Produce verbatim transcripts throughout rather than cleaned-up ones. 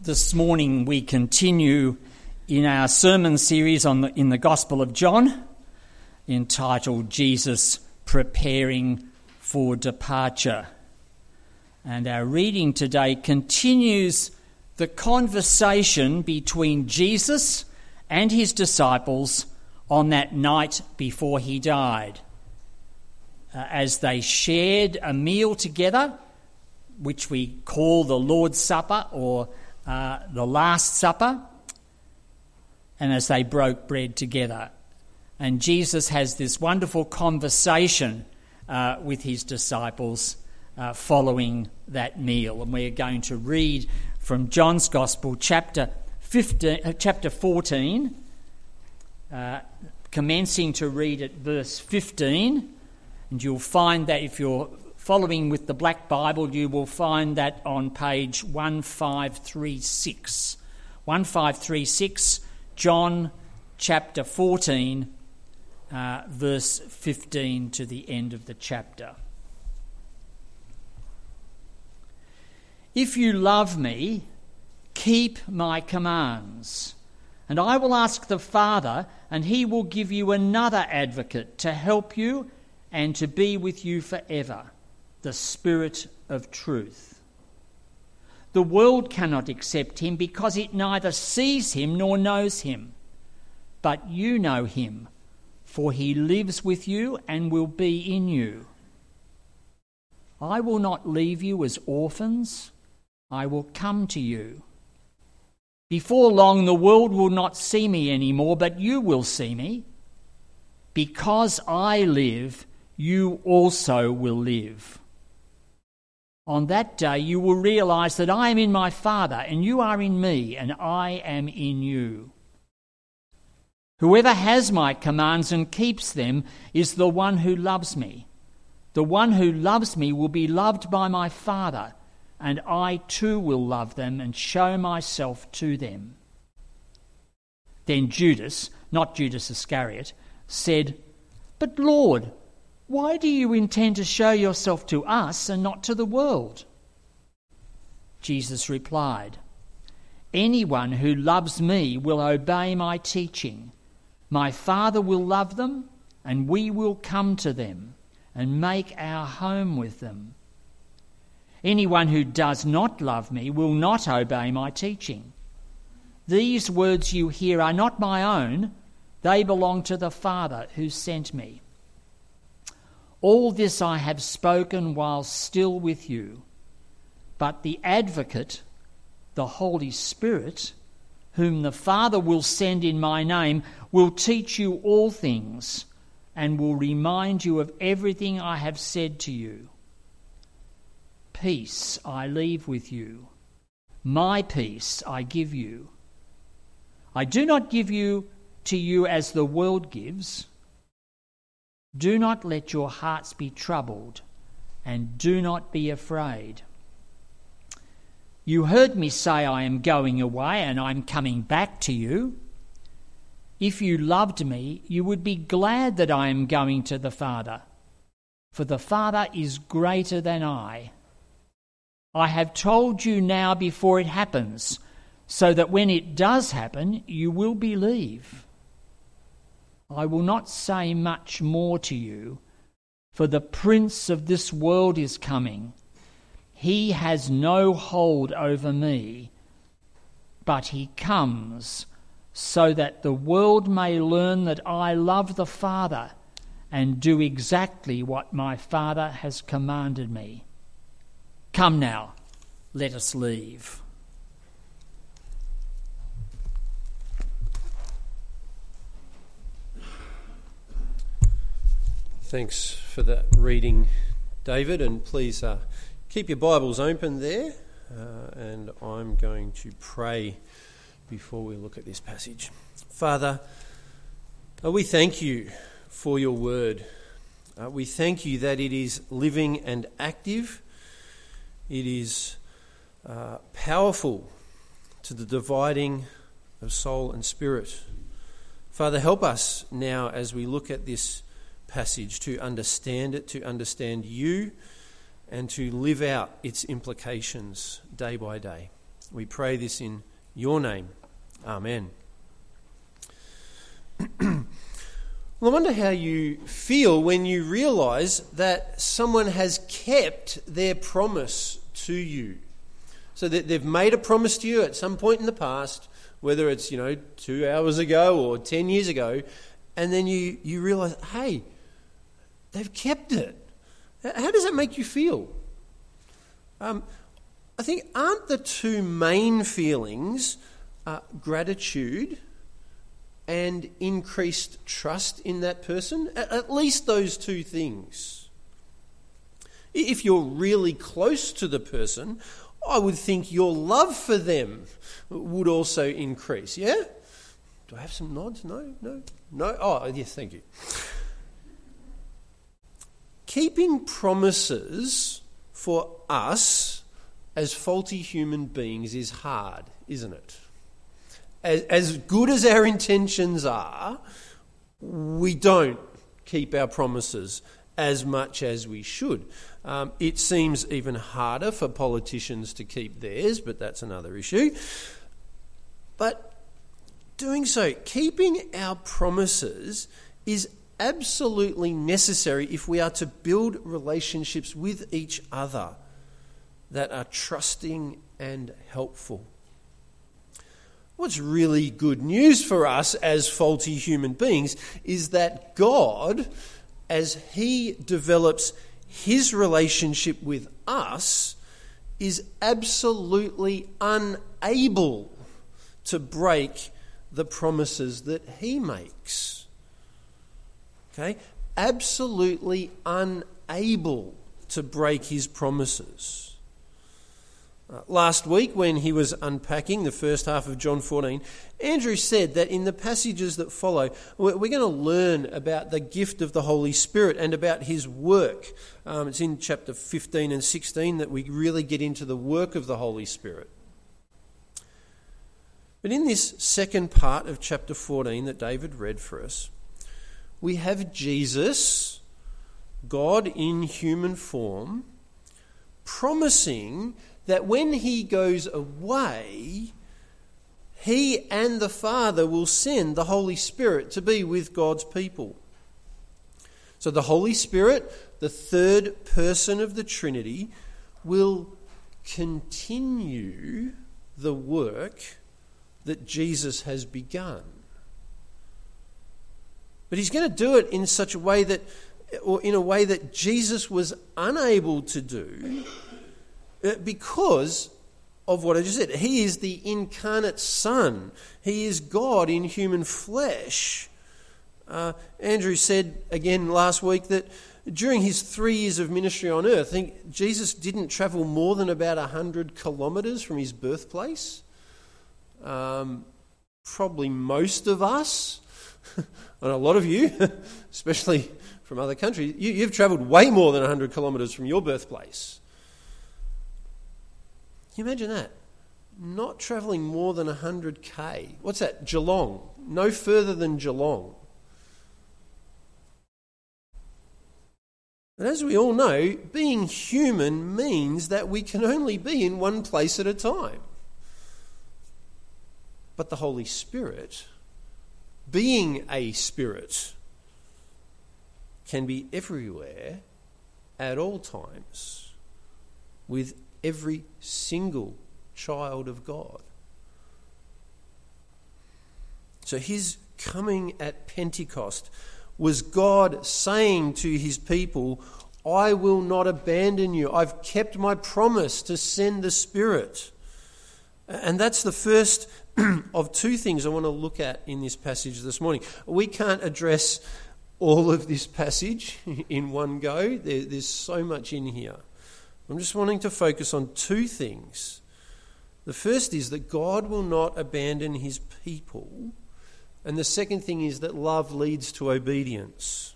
This morning we continue in our sermon series on the, in the Gospel of John, entitled Jesus Preparing for Departure. And our reading today continues the conversation between Jesus and his disciples on that night before he died, uh, as they shared a meal together, which we call the Lord's Supper or uh, the Last Supper, and as they broke bread together. And Jesus has this wonderful conversation uh, with his disciples uh, following that meal. And we're going to read from John's Gospel, chapter fifteen, uh, chapter fourteen, uh, commencing to read at verse fifteen. And you'll find that if you're following with the Black Bible, you will find that on page one five three six. one five three six, John chapter fourteen, uh, verse fifteen to the end of the chapter. If you love me, keep my commands, and I will ask the Father, and he will give you another advocate to help you and to be with you forever, the Spirit of truth. The world cannot accept him because it neither sees him nor knows him. But you know him, for he lives with you and will be in you. I will not leave you as orphans. I will come to you. Before long the world will not see me anymore, but you will see me. Because I live, you also will live. On that day you will realize that I am in my Father, and you are in me, and I am in you. Whoever has my commands and keeps them is the one who loves me. The one who loves me will be loved by my Father, and I too will love them and show myself to them. Then Judas, not Judas Iscariot, said, "But Lord, why do you intend to show yourself to us and not to the world?" Jesus replied, "Anyone who loves me will obey my teaching. My Father will love them, and we will come to them and make our home with them. Anyone who does not love me will not obey my teaching. These words you hear are not my own. They belong to the Father who sent me. All this I have spoken while still with you. But the Advocate, the Holy Spirit, whom the Father will send in my name, will teach you all things and will remind you of everything I have said to you. Peace I leave with you. My peace I give you. I do not give you to you as the world gives. Do not let your hearts be troubled, and do not be afraid. You heard me say I am going away and I am coming back to you. If you loved me, you would be glad that I am going to the Father, for the Father is greater than I. I have told you now before it happens, so that when it does happen, you will believe. I will not say much more to you, for the prince of this world is coming. He has no hold over me, but he comes so that the world may learn that I love the Father and do exactly what my Father has commanded me. Come now, let us leave." Thanks for that reading, David, and please uh, keep your Bibles open there, uh, and I'm going to pray before we look at this passage. Father, uh, we thank you for your word. Uh, we thank you that it is living and active. It is uh, powerful to the dividing of soul and spirit. Father, help us now as we look at this passage to understand it, to understand you, and to live out its implications day by day. We pray this in your name. Amen. Well, I wonder how you feel when you realise that someone has kept their promise to you. So that they've made a promise to you at some point in the past, whether it's, you know, two hours ago or ten years ago, and then you, you realise, hey, they've kept it. How does that make you feel? Um, I think, aren't the two main feelings uh, gratitude and increased trust in that person? At, at least those two things. If you're really close to the person, I would think your love for them would also increase. Yeah? Do I have some nods? No? No? No? Oh, yes, thank you. Keeping promises for us as faulty human beings is hard, isn't it? As, as good as our intentions are, we don't keep our promises as much as we should. Um, it seems even harder for politicians to keep theirs, but that's another issue. But doing so, keeping our promises is absolutely necessary if we are to build relationships with each other that are trusting and helpful. What's really good news for us as faulty human beings is that God, as he develops his relationship with us, is absolutely unable to break the promises that he makes. Okay? Absolutely unable to break his promises. Uh, last week, when he was unpacking the first half of John fourteen, Andrew said that in the passages that follow, we're, we're going to learn about the gift of the Holy Spirit and about his work. Um, it's in chapter fifteen and sixteen that we really get into the work of the Holy Spirit. But in this second part of chapter fourteen that David read for us, we have Jesus, God in human form, promising that when he goes away, he and the Father will send the Holy Spirit to be with God's people. So the Holy Spirit, the third person of the Trinity, will continue the work that Jesus has begun. But he's going to do it in such a way that, or in a way that Jesus was unable to do, because of what I just said. He is the incarnate Son. He is God in human flesh. Uh, Andrew said again last week that during his three years of ministry on earth, I think Jesus didn't travel more than about one hundred kilometres from his birthplace. Um, probably most of us, and a lot of you, especially from other countries, you, you've travelled way more than one hundred kilometres from your birthplace. Can you imagine that? Not travelling more than one hundred k. What's that? Geelong. No further than Geelong. But as we all know, being human means that we can only be in one place at a time. But the Holy Spirit, being a spirit, can be everywhere at all times with every single child of God. So his coming at Pentecost was God saying to his people, I will not abandon you. I've kept my promise to send the Spirit. And that's the first of two things I want to look at in this passage this morning. We can't address all of this passage in one go. There, there's so much in here. I'm just wanting to focus on two things. The first is that God will not abandon his people. And the second thing is that love leads to obedience.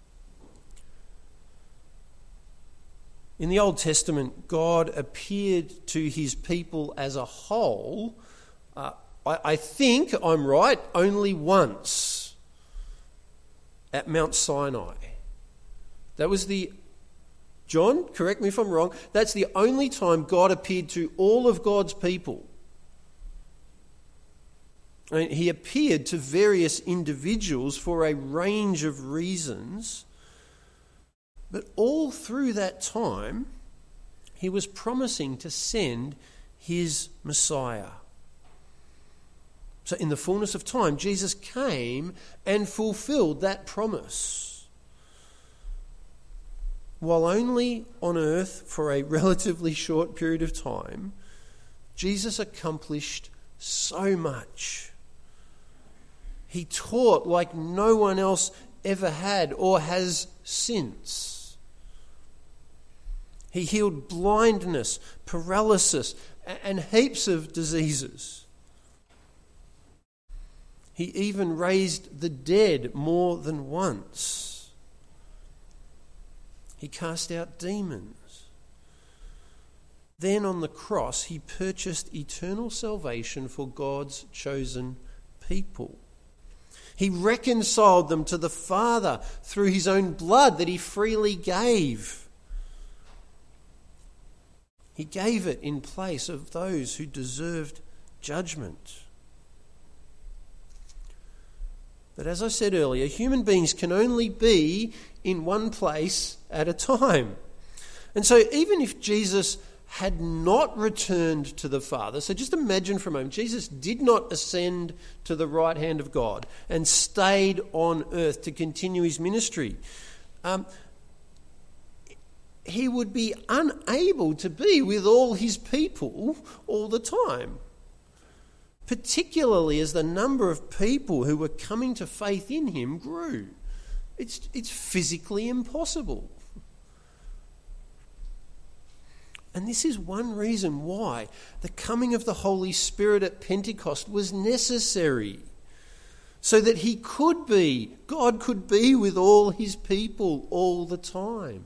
In the Old Testament, God appeared to his people as a whole, uh, I, I think I'm right, only once at Mount Sinai. That was the John, correct me if I'm wrong, that's the only time God appeared to all of God's people I mean, he appeared to various individuals for a range of reasons, but all through that time, he was promising to send his Messiah. So in the fullness of time, Jesus came and fulfilled that promise. While only on earth for a relatively short period of time, Jesus accomplished so much. He taught like no one else ever had or has since. He healed blindness, paralysis, and heaps of diseases. He even raised the dead more than once. He cast out demons. Then on the cross, he purchased eternal salvation for God's chosen people. He reconciled them to the Father through his own blood that he freely gave. He gave it in place of those who deserved judgment. But as I said earlier, human beings can only be in one place at a time. And so even if Jesus had not returned to the Father, so just imagine for a moment, Jesus did not ascend to the right hand of God and stayed on earth to continue his ministry. Um, he would be unable to be with all his people all the time, particularly as the number of people who were coming to faith in him grew. It's, it's physically impossible. And this is one reason why the coming of the Holy Spirit at Pentecost was necessary, so that he could be, God could be with all his people all the time.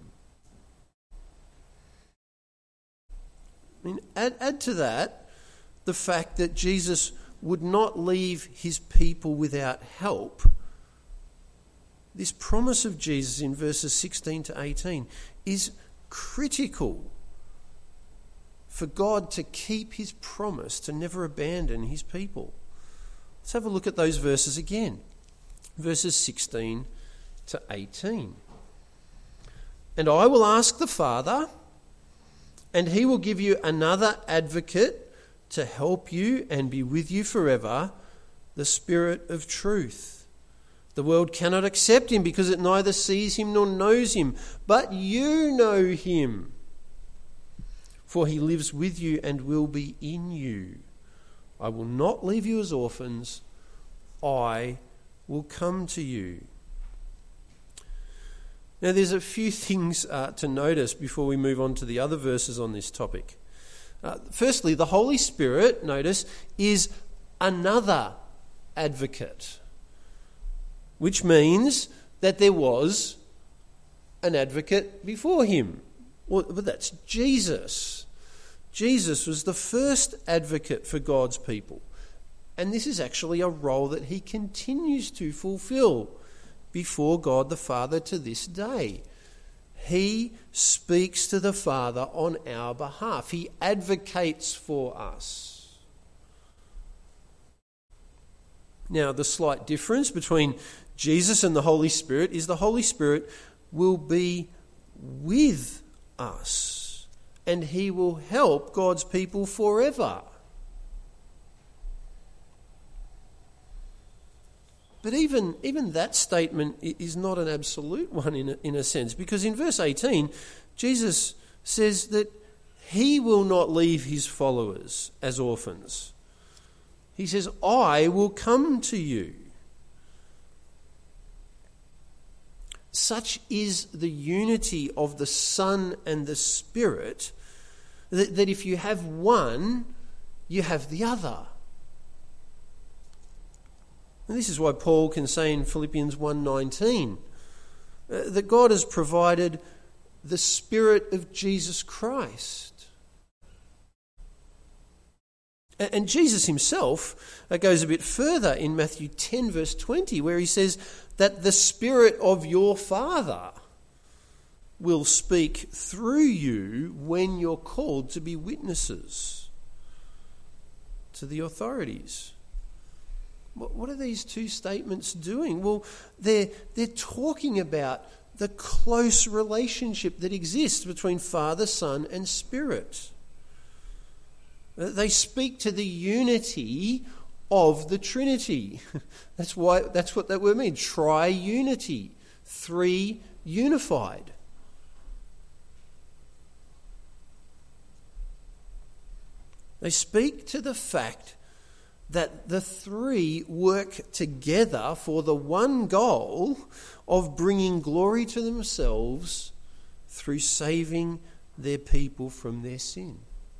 I mean, add, add to that the fact that Jesus would not leave his people without help. This promise of Jesus in verses sixteen to eighteen is critical for God to keep his promise to never abandon his people. Let's have a look at those verses again. Verses sixteen to eighteen. And I will ask the Father, and he will give you another advocate to help you and be with you forever, the Spirit of truth. The world cannot accept him because it neither sees him nor knows him, but you know him, for he lives with you and will be in you. I will not leave you as orphans. I will come to you. Now, there's a few things uh, to notice before we move on to the other verses on this topic. Uh, firstly, the Holy Spirit, notice, is another advocate, which means that there was an advocate before him. Well, but that's Jesus. Jesus was the first advocate for God's people. And this is actually a role that he continues to fulfill before God the Father to this day. He speaks to the Father on our behalf. He advocates for us. Now, the slight difference between Jesus and the Holy Spirit is the Holy Spirit will be with us, and he will help God's people forever. But even, even that statement is not an absolute one in a, in a sense, because in verse eighteen, Jesus says that he will not leave his followers as orphans. He says, I will come to you. Such is the unity of the Son and the Spirit that, that if you have one, you have the other. And this is why Paul can say in Philippians one nineteen uh, that God has provided the Spirit of Jesus Christ. And, and Jesus himself uh, goes a bit further in Matthew ten verse twenty, where he says that the Spirit of your Father will speak through you when you're called to be witnesses to the authorities. What are these two statements doing? Well, they're, they're talking about the close relationship that exists between Father, Son, and Spirit. They speak to the unity of the Trinity. That's why. That's what that word means. Tri-unity. Three unified. They speak to the fact that the three work together for the one goal of bringing glory to themselves through saving their people from their sin.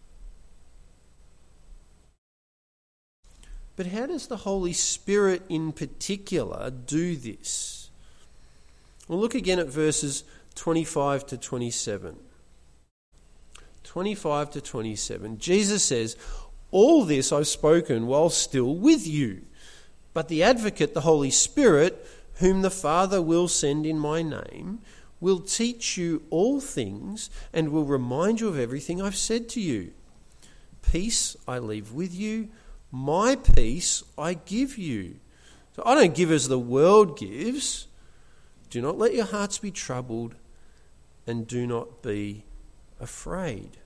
But how does the Holy Spirit in particular do this? Well, look again at verses twenty-five to twenty-seven. twenty-five to twenty-seven. Jesus says, "All this I've spoken while still with you. But the Advocate, the Holy Spirit, whom the Father will send in my name, will teach you all things and will remind you of everything I've said to you. Peace I leave with you, my peace I give you. So I don't give as the world gives. Do not let your hearts be troubled and do not be afraid."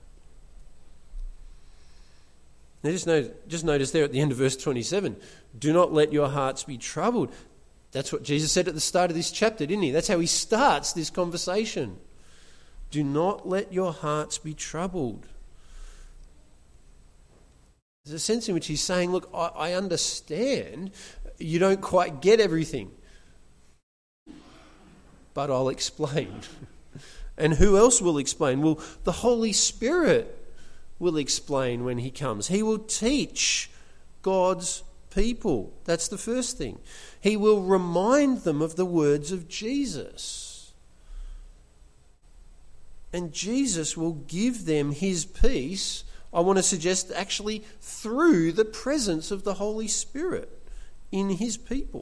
Now just notice, just notice there at the end of verse twenty-seven, do not let your hearts be troubled. That's what Jesus said at the start of this chapter, didn't he? That's how he starts this conversation. Do not let your hearts be troubled. There's a sense in which he's saying, look, I, I understand you don't quite get everything, but I'll explain. And who else will explain? Well, the Holy Spirit will explain when he comes. He will teach God's people. That's the first thing. He will remind them of the words of Jesus. And Jesus will give them his peace, I want to suggest, actually through the presence of the Holy Spirit in his people.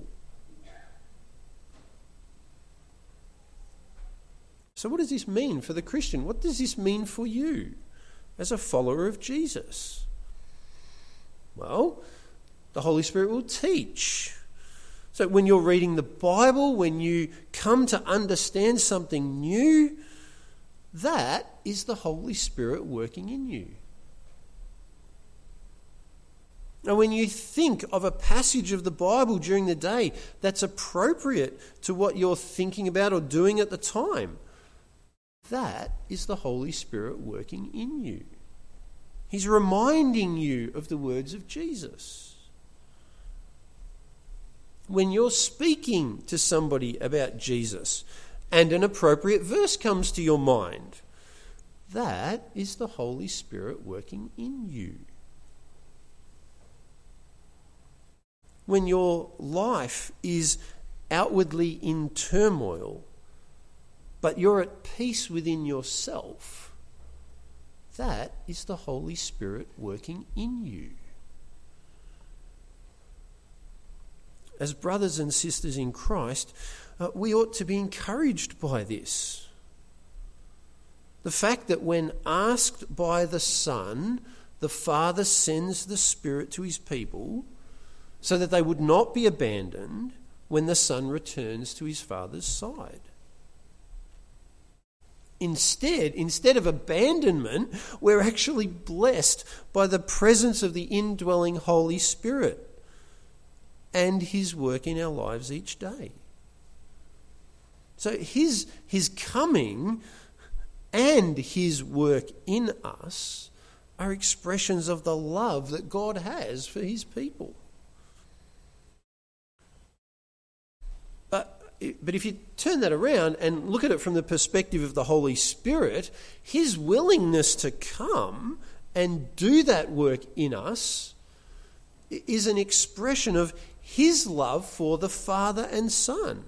So what does this mean for the Christian? What does this mean for you as a follower of Jesus? Well, the Holy Spirit will teach. So when you're reading the Bible, when you come to understand something new, that is the Holy Spirit working in you. Now, when you think of a passage of the Bible during the day that's appropriate to what you're thinking about or doing at the time, that is the Holy Spirit working in you. He's reminding you of the words of Jesus. When you're speaking to somebody about Jesus and an appropriate verse comes to your mind, that is the Holy Spirit working in you. When your life is outwardly in turmoil, but you're at peace within yourself, that is the Holy Spirit working in you. As brothers and sisters in Christ, uh, we ought to be encouraged by this. The fact that when asked by the Son, the Father sends the Spirit to his people so that they would not be abandoned when the Son returns to his Father's side. Instead, instead of abandonment, we're actually blessed by the presence of the indwelling Holy Spirit and his work in our lives each day. So his, his coming and his work in us are expressions of the love that God has for his people. But But if you turn that around and look at it from the perspective of the Holy Spirit, his willingness to come and do that work in us is an expression of his love for the Father and Son.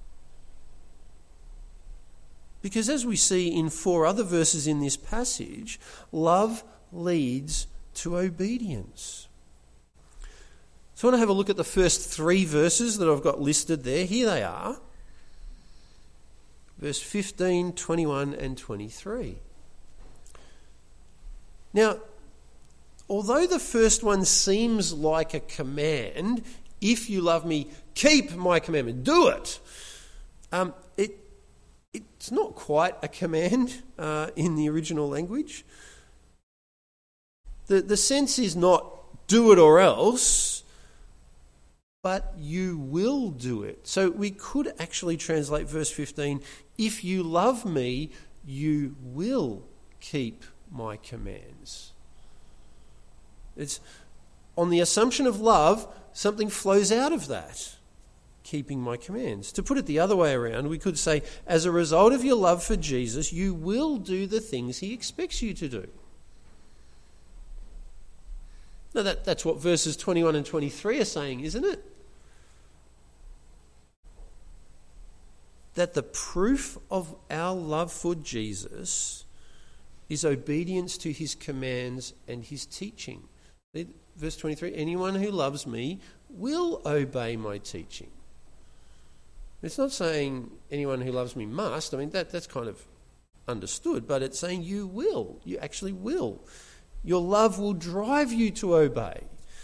Because as we see in four other verses in this passage, love leads to obedience. So I want to have a look at the first three verses that I've got listed there. Here they are. Verse fifteen, twenty-one and twenty-three. Now, although the first one seems like a command, If you love me, keep my commandment. Do it. Um, it it's not quite a command uh, in the original language. The the sense is not do it or else, but you will do it. So we could actually translate verse fifteen, if you love me, you will keep my commands. It's on the assumption of love, something flows out of that, keeping my commands. To put it the other way around, we could say, as a result of your love for Jesus, you will do the things he expects you to do. Now that, that's what verses twenty-one and twenty-three are saying, isn't it? That the proof of our love for Jesus is obedience to his commands and his teaching. Verse twenty-three, anyone who loves me will obey my teaching. It's not saying anyone who loves me must. I mean, that, that's kind of understood, but it's saying you will. You actually will. Your love will drive you to obey.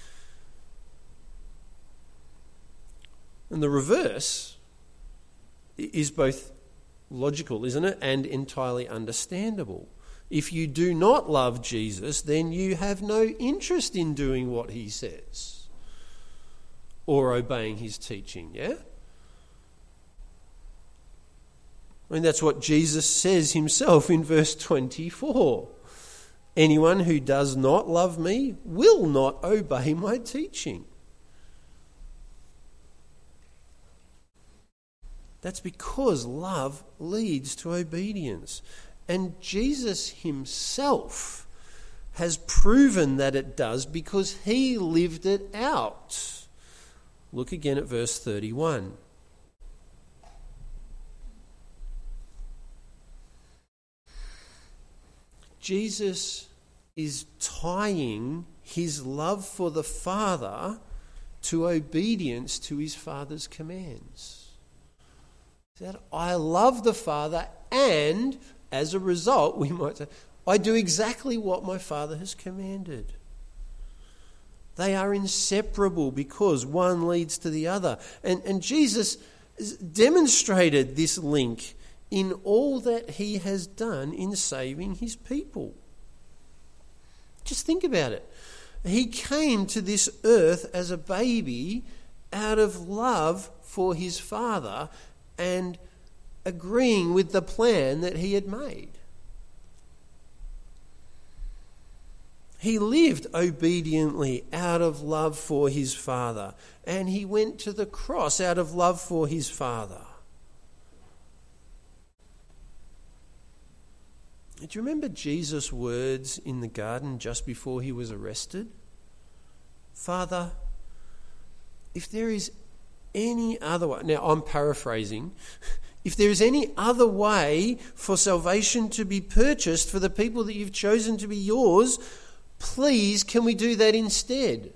And the reverse is both logical, isn't it, and entirely understandable. If you do not love Jesus, then you have no interest in doing what he says or obeying his teaching, yeah? I mean, that's what Jesus says himself in verse twenty-four. Anyone who does not love me will not obey my teaching. That's because love leads to obedience. And Jesus himself has proven that it does because he lived it out. Look again at verse thirty-one. Jesus is tying his love for the Father to obedience to his Father's commands. That I love the Father, and as a result, we might say, I do exactly what my Father has commanded. They are inseparable because one leads to the other. And, and Jesus demonstrated this link in all that he has done in saving his people. Just think about it. He came to this earth as a baby out of love for his Father and agreeing with the plan that he had made. He lived obediently out of love for his Father, and he went to the cross out of love for his Father. Do you remember Jesus' words in the garden just before he was arrested? Father, if there is any other way, now I'm paraphrasing, if there is any other way for salvation to be purchased for the people that you've chosen to be yours, please can we do that instead?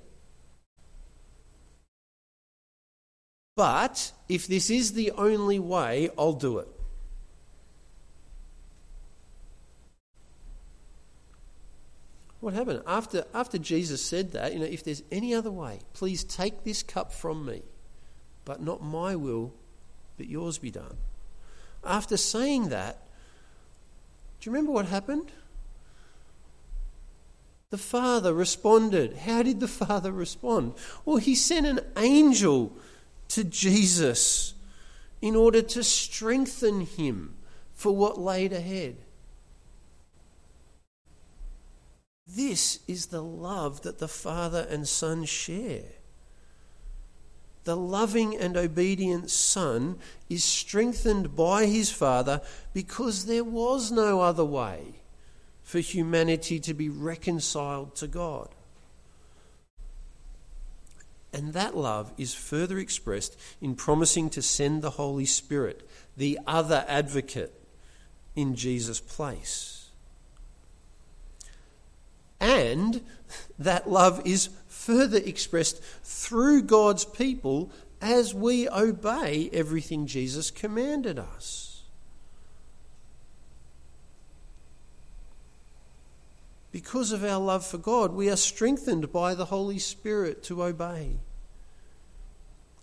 But if this is the only way, I'll do it. What happened? After, after Jesus said that, you know, if there's any other way, please take this cup from me, but not my will, but yours be done. After saying that, do you remember what happened? The Father responded. How did the Father respond? Well, he sent an angel to Jesus in order to strengthen him for what laid ahead. This is the love that the Father and Son share. The loving and obedient Son is strengthened by his Father because there was no other way for humanity to be reconciled to God. And that love is further expressed in promising to send the Holy Spirit, the other advocate, in Jesus' place. And that love is further expressed through God's people as we obey everything Jesus commanded us. Because of our love for God, we are strengthened by the Holy Spirit to obey.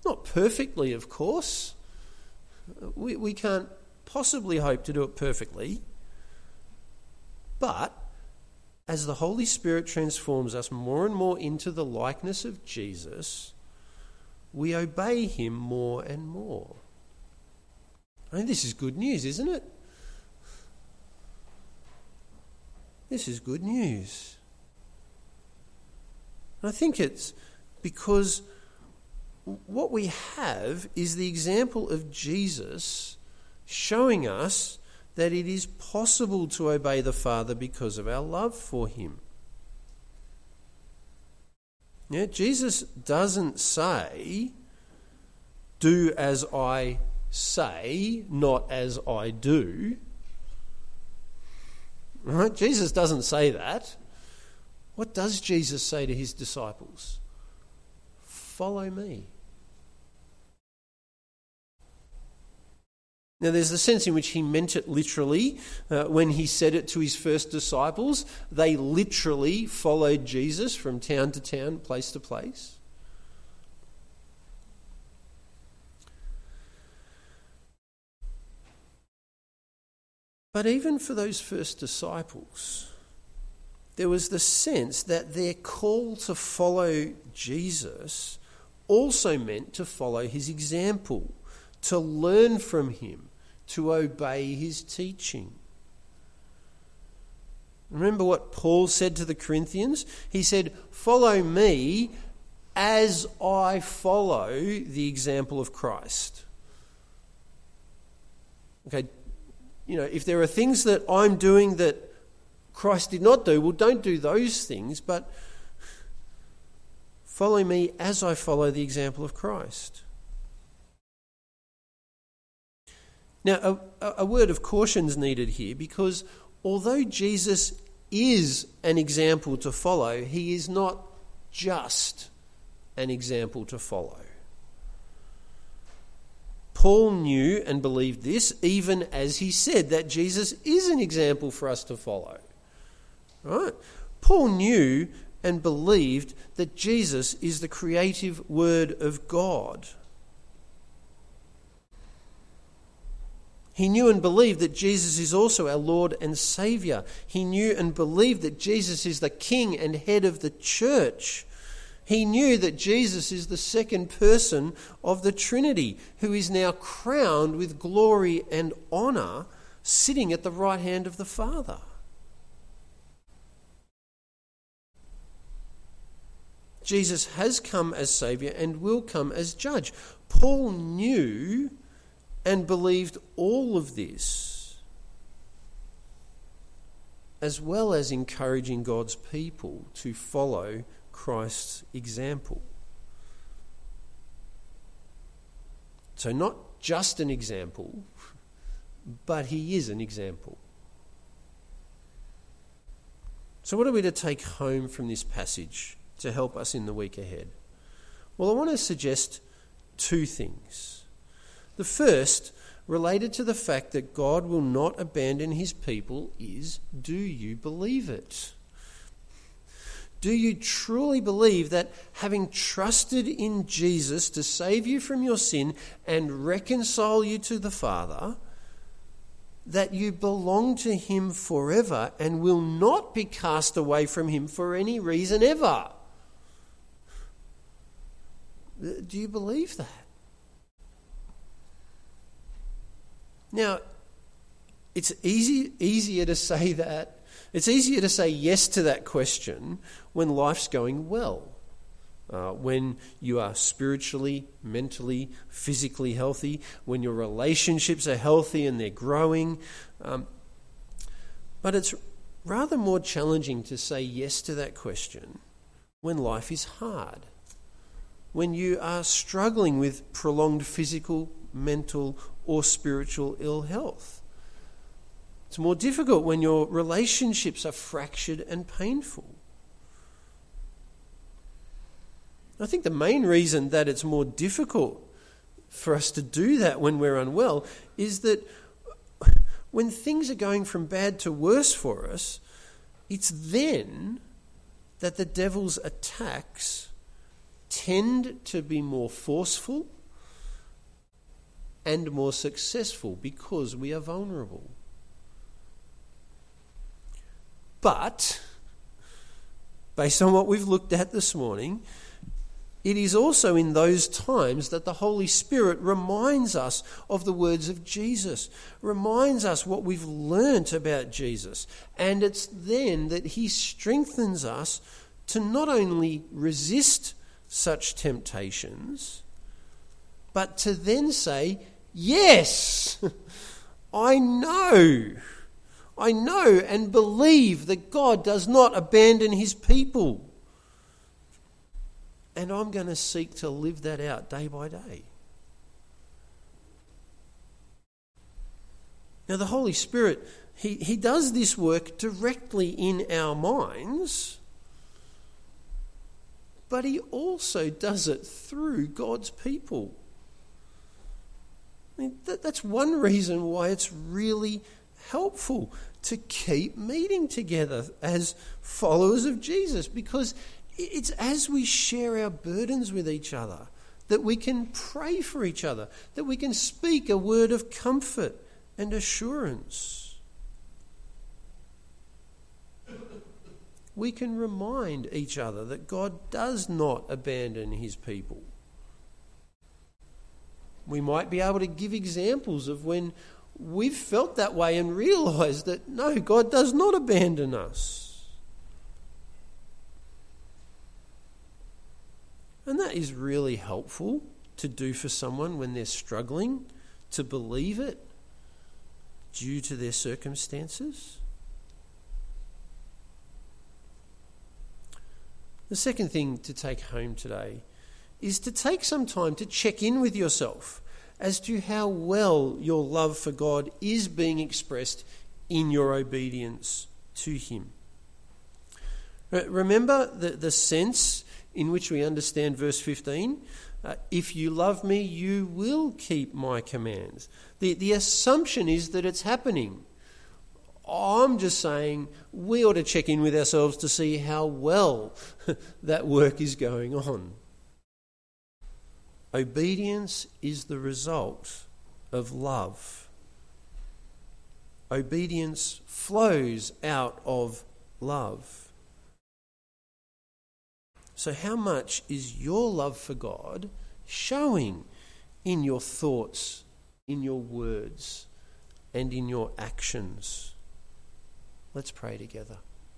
Not perfectly, of course. We, we can't possibly hope to do it perfectly. But as the Holy Spirit transforms us more and more into the likeness of Jesus, we obey him more and more. I mean, this is good news, isn't it? This is good news. And I think it's because what we have is the example of Jesus showing us that it is possible to obey the Father because of our love for him. Yeah, Jesus doesn't say, do as I say, not as I do. Right? Jesus doesn't say that. What does Jesus say to his disciples? Follow me. Now, there's the sense in which he meant it literally uh, when he said it to his first disciples. They literally followed Jesus from town to town, place to place. But even for those first disciples, there was the sense that their call to follow Jesus also meant to follow his example, to learn from him, to obey his teaching. Remember what Paul said to the Corinthians? He said, follow me as I follow the example of Christ. Okay, you know, if there are things that I'm doing that Christ did not do, well, don't do those things, but follow me as I follow the example of Christ. Now, a, a word of caution is needed here, because although Jesus is an example to follow, he is not just an example to follow. Paul knew and believed this, even as he said that Jesus is an example for us to follow. Right? Paul knew and believed that Jesus is the creative word of God. He knew and believed that Jesus is also our Lord and Saviour. He knew and believed that Jesus is the King and head of the church. He knew that Jesus is the second person of the Trinity, who is now crowned with glory and honour, sitting at the right hand of the Father. Jesus has come as Saviour and will come as Judge. Paul knew and believed all of this, as well as encouraging God's people to follow Christ's example. So not just an example, but he is an example. So what are we to take home from this passage to help us in the week ahead? Well, I want to suggest two things. The first, related to the fact that God will not abandon his people, is, do you believe it? Do you truly believe that having trusted in Jesus to save you from your sin and reconcile you to the Father, that you belong to him forever and will not be cast away from him for any reason ever? Do you believe that? Now, it's easy, easier to say that. It's easier to say yes to that question when life's going well, uh, when you are spiritually, mentally, physically healthy, when your relationships are healthy and they're growing. Um, but it's rather more challenging to say yes to that question when life is hard, when you are struggling with prolonged physical, mental, or spiritual ill health. It's more difficult when your relationships are fractured and painful. I think the main reason that it's more difficult for us to do that when we're unwell is that when things are going from bad to worse for us, it's then that the devil's attacks tend to be more forceful and more successful because we are vulnerable. But, based on what we've looked at this morning, it is also in those times that the Holy Spirit reminds us of the words of Jesus, reminds us what we've learnt about Jesus. And it's then that he strengthens us to not only resist such temptations, but to then say, yes, I know, I know and believe that God does not abandon his people. And I'm going to seek to live that out day by day. Now the Holy Spirit, he, he does this work directly in our minds, but he also does it through God's people. I mean, that, that's one reason why it's really helpful to keep meeting together as followers of Jesus, because it's as we share our burdens with each other that we can pray for each other, that we can speak a word of comfort and assurance. We can remind each other that God does not abandon his people. We might be able to give examples of when we've felt that way and realised that, no, God does not abandon us. And that is really helpful to do for someone when they're struggling to believe it due to their circumstances. The second thing to take home today is to take some time to check in with yourself as to how well your love for God is being expressed in your obedience to him. Remember the, the sense in which we understand verse fifteen, uh, if you love me, you will keep my commands. The, the assumption is that it's happening. I'm just saying we ought to check in with ourselves to see how well that work is going on. Obedience is the result of love. Obedience flows out of love. So how much is your love for God showing in your thoughts, in your words, and in your actions? Let's pray together.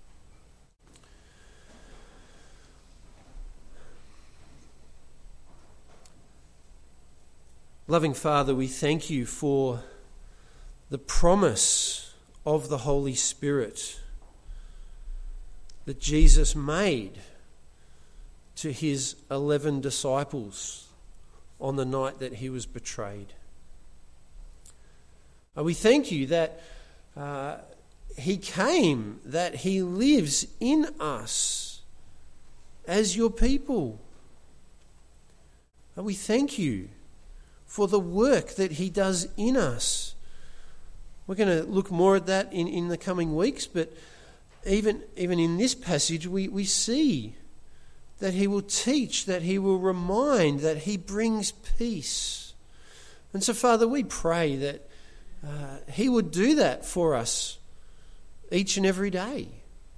Loving Father, we thank you for the promise of the Holy Spirit that Jesus made to his eleven disciples on the night that he was betrayed. And we thank you that uh, he came, that he lives in us as your people. And we thank you for the work that he does in us. We're going to look more at that in, in the coming weeks, but even, even in this passage we, we see that he will teach, that he will remind, that he brings peace. And so, Father, we pray that uh, he would do that for us each and every day.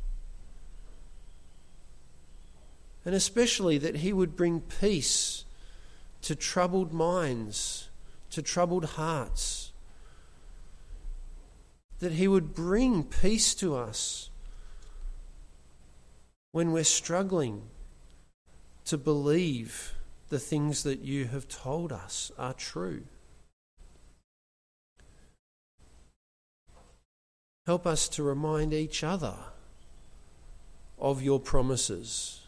And especially that he would bring peace to troubled minds, to troubled hearts. That he would bring peace to us when we're struggling to believe the things that you have told us are true. Help us to remind each other of your promises.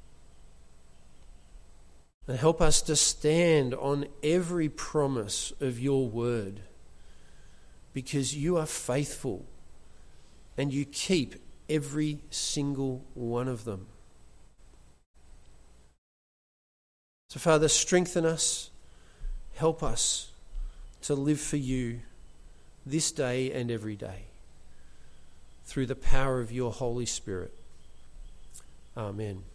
And help us to stand on every promise of your word, because you are faithful and you keep every single one of them. So, Father, strengthen us, help us to live for you this day and every day through the power of your Holy Spirit. Amen.